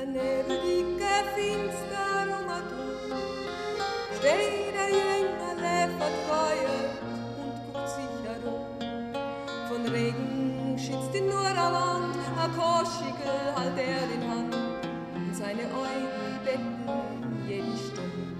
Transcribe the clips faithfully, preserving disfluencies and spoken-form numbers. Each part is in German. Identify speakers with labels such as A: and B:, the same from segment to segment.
A: der nebeldige finster um du steht der Jüngerle vertreuet und guckt sich herum. Von Regen schützt ihn nur der Wand, a Koschigel halt er in Hand und seine Augen betten jeden Stunde.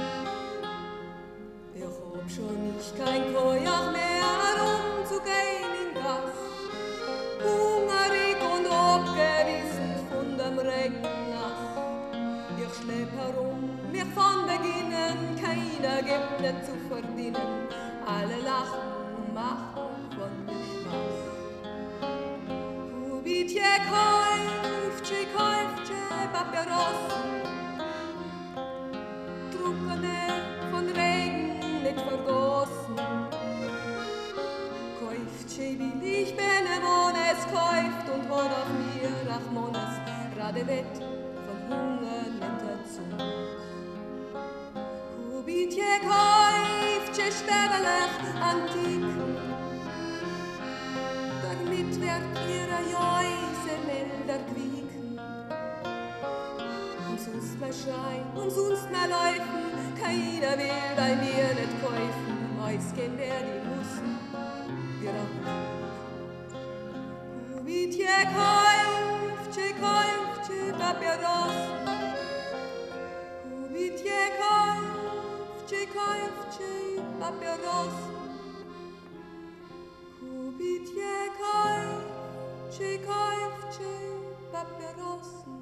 A: Ich hab schon nicht kein Kojach mehr, um zu gehen in Gas, hungrig und abgerissen von dem Regennacht. Ich schlepp herum, mir von Beginnen, keiner gibt nicht zu verdienen, alle lachen und machen von mir Spaß. Kubitje kaufče, kaufče, Papierossen, Druckene von Regen nicht vergossen. Kaufče will ich Benemones, kauft und hat auf mir Rachmones, Radewett von Hunger nimmt er zu. Kubitje kaufče, sterbelich antik, damit wird ihre Jäuse milder quieken. Und sonst mehr schreien, und sonst mehr laufen, keiner will bei mir nicht kaufen, ausgehen wer die müssen, wir auch. Kubitje kaufče, kaufče, Papierossen, Kubitje kaufče, kaufče, Papierossen, Kubitje kaufče, kaufče, Papierossen.